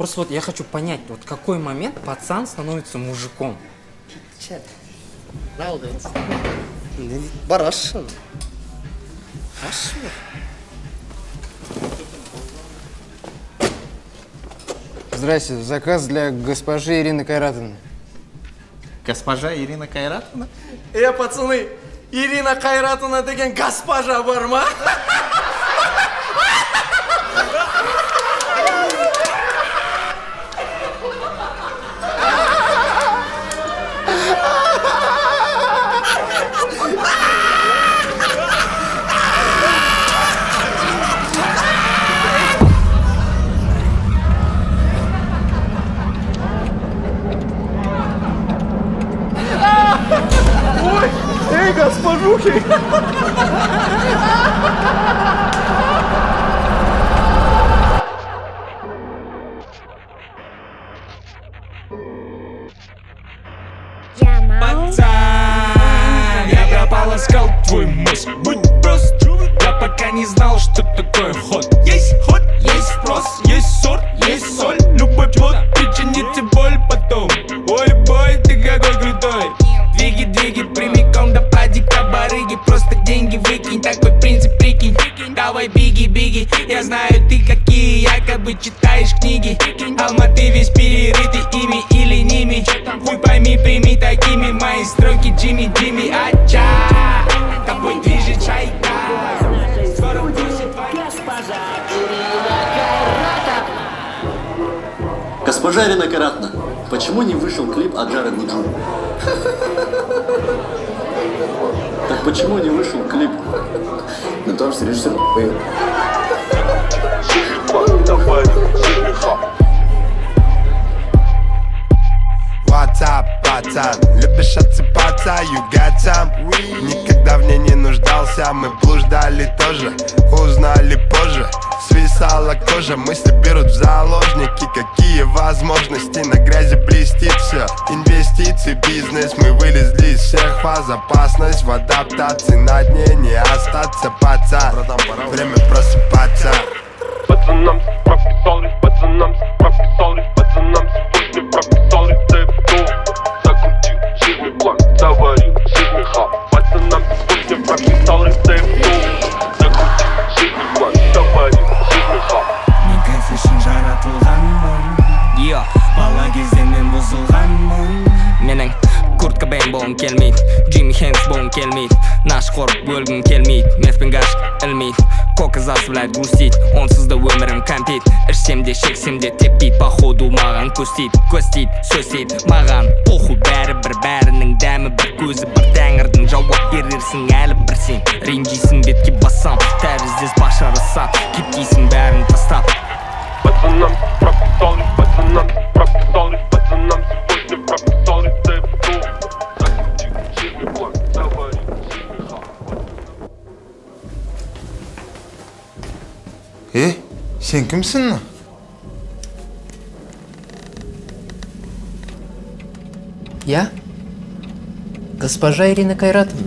Просто вот я хочу понять, вот в какой момент пацан становится мужиком. Барашин. Здрасте, заказ для госпожи Ирины Кайратовны. Госпожа Ирина Кайратовна? Пацаны, Ирина Кайратовна деген госпожа бар ма? Эй, госпожухи! Пацан, я пропал, искал твой мозг. Будь прост, я пока не знал, что такое ход. Есть спрос, есть сорт, есть соль. Любой плод причинит тебе боль потом. Ой, бой, ты какой крутой. Двиги, прямиком до падика барыги. Просто деньги выкинь, такой принцип прикинь. Давай биги, я знаю ты какие. Якобы читаешь книги, Алматы весь перерытый ими или ними. Хуй пойми, прими такими мои строки. Джимми, ача, тобой движет шайка. Скоро бросит твоя госпожа Ирина Кайратовна. Госпожа Ирина Кайратовна, почему не вышел клип от Джареда Гуджу? Так почему не вышел клип? Ну там что режиссер поет. What's up, пацан? Любишь отсыпаться, you got some? Никогда в ней не нуждался, мы блуждали тоже, узнали позже. Свисала кожа, мысли берут в заложники. Какие возможности, на грязи блестит все. Инвестиции, бизнес, мы вылезли из всех фаз. Опасность в адаптации, на дне не остаться, пацан. Время просыпаться. Пацанам прописали, пацанам прописали, пацанам сегодня прописали цепку. Закрутил жирный план, заварил жирный хап. Пацанам сегодня прописали цепку. Закрутил жирный план, заварил жирный хап. Мен кайф үшін жаратылғанмын. Бала кезден мен бұзылғанмын. Менің Курт Кобейн болғым келмейді, Джимми Хенкс болғым келмейді. Нашқор бөлгім келмейді, меспен гашық ілмейді. Кока заставляет грустить, онсыз да өмірім кәмпит. Ішсем де шексем де теппейді, походу маған көстейді, сөстейді. Маған похуй бәрібір, бәрінің дәмі бір, көзі бір. Тәңірдің жауап берерсің әлі бір сен. Ренжисің бетке бассам, тәріздес башарысам, кеткейсің бәрін тастап. Пацанам прописали, пацанам прописали, пацанам сегодня прописали цепку. Закрутил жирный план, заварил жирный хап. Sen kimsin lan? Я? Госпожа Ирина Кайратовна.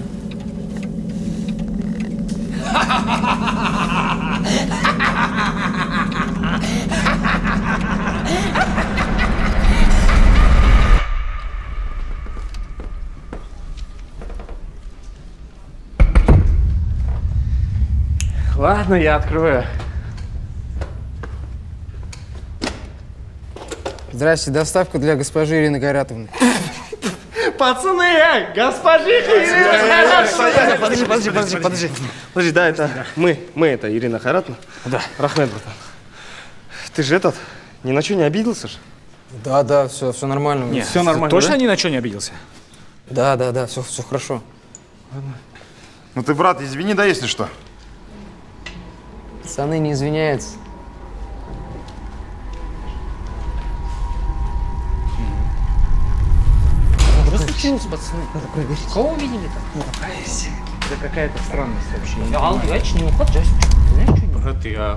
Ладно, я открою. Здрасте, доставка для госпожи Ирины Кайратовны. Пацаны, госпожиха Ирина Кайратовна! Подожди, да, это мы это Ирина Кайратовна. Да. Рахмет, братан. Ты же ни на что не обиделся же? Да, все нормально. Нет, все нормально, точно да? ни на что не обиделся? Да, все хорошо. Ну ты, брат, извини, да, если что. Пацаны не извиняются. Что случилось, пацаны? Надо проверить. Кого увидели там? Это какая-то странность вообще. Я не уход, Джастин. Ты знаешь что-нибудь? Брат, я...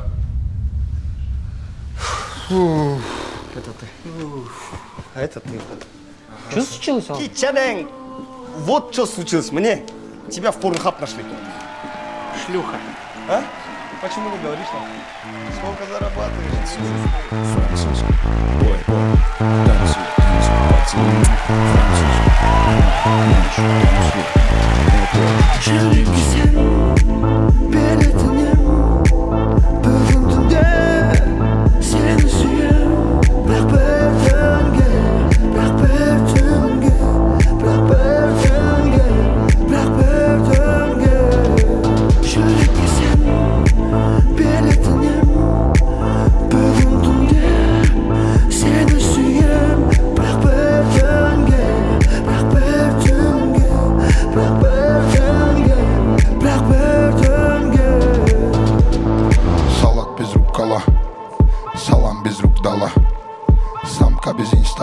Это ты. А это ты. Что случилось, Ал? Кичанeng! Вот что случилось мне. Тебя в порнхаб нашли. Шлюха. А? Почему не говоришь нам? Сколько зарабатываешь? Французский.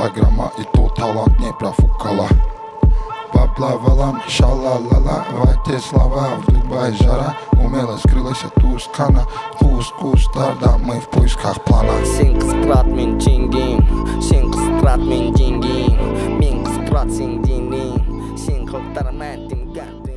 инстаграма, и то талант не профукала. Поплавала, шалалала, в эти слова в Дубае жара. Умело скрылась от Тускана, кус-кус-тарда, мы в поисках плана. Сен қысқырат мен жеңгем, сен қысқырат мен жеңгем, мен қысқырат сен денең, сен қылықтар мән